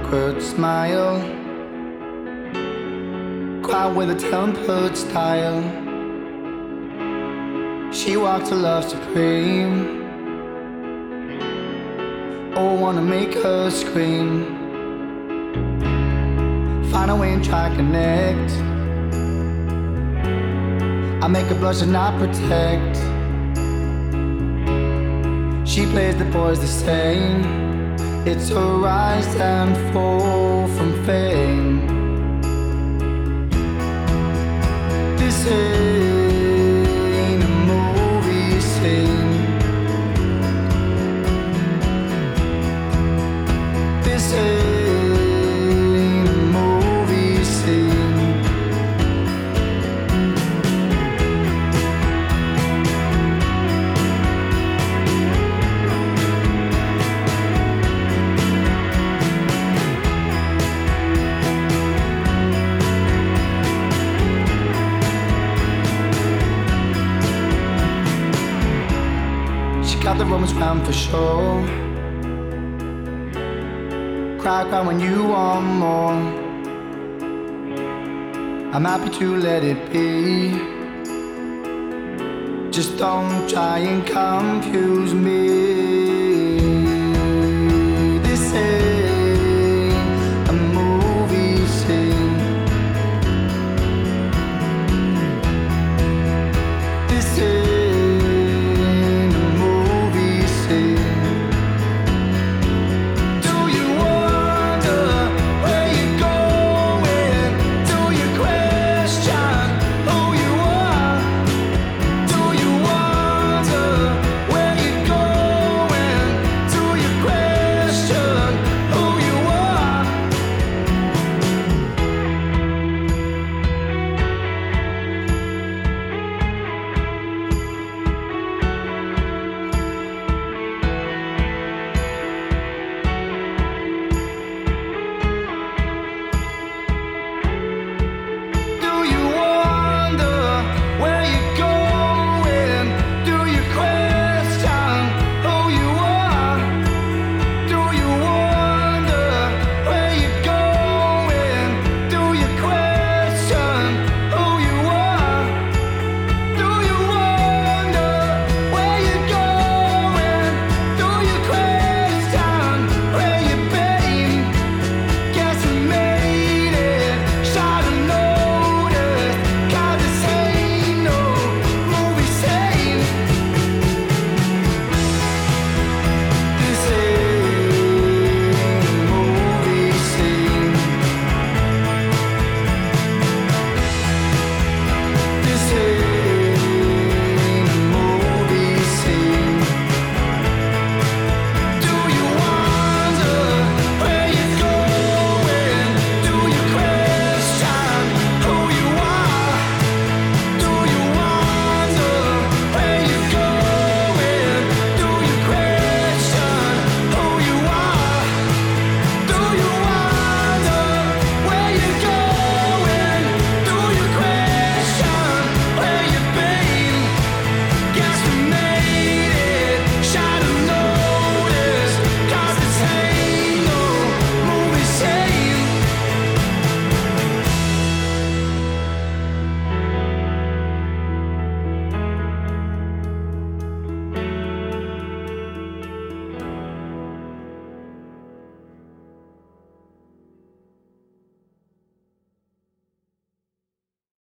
awkward smile, cry with a tempered style. She walks to love supreme. Oh, wanna make her scream. Find a way and try to connect. I make her blush and not protect. She plays the boys the same. It's a rise and fall from fame. This ain't a movie scene. This ain't a movie scene. Got the romance round for sure. Cry, cry when you want more. I'm happy to let it be. Just don't try and confuse